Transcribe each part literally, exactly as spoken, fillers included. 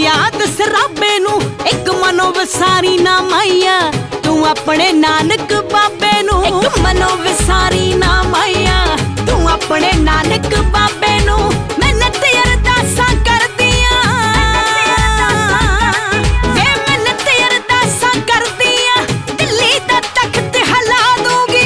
याद सराबे नू एक मनो विसारी ना माइया तू अपने नानक बाबे नू एक मनो विसारी ना माइया तू अपने नानक बाबे नू मेहनत अरदासां करदियां वे मेहनत अरदासां करदियां दिल्ली दा तख्त हिला दूंगी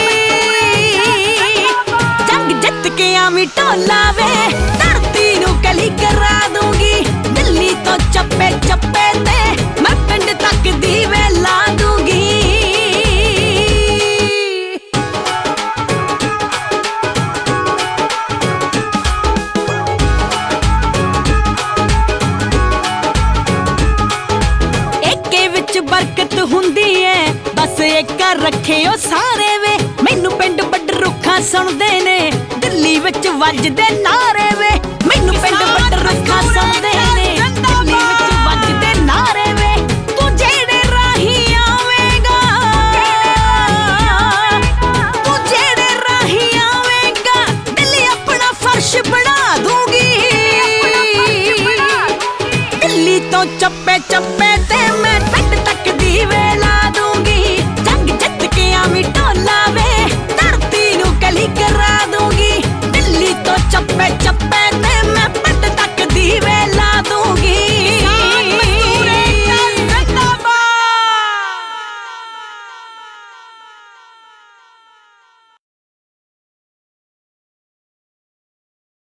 जंग जित के आवी ढोला वे धरती नू कली करा दूंगी दिल्ली तो चप्पे चप्पे ते मैं पिंड तक दीवे ला दूंगी एके विच बरकत हुंदी है बस एक रखे ओ सारे वे मैनू पिंड बड़ रुखा सुनदे ने दिल्ली विच वजदे नारे वे मैनू पिंड बड़ रुखा सुनदे ने दिल्ली विच वजदे नारे वे तू जेड़े राही आवेगा तू जेड़े राही आवेगा दिल्ली अपना फर्श बना दूंगी दिल्ली तो चप्पे चप्पे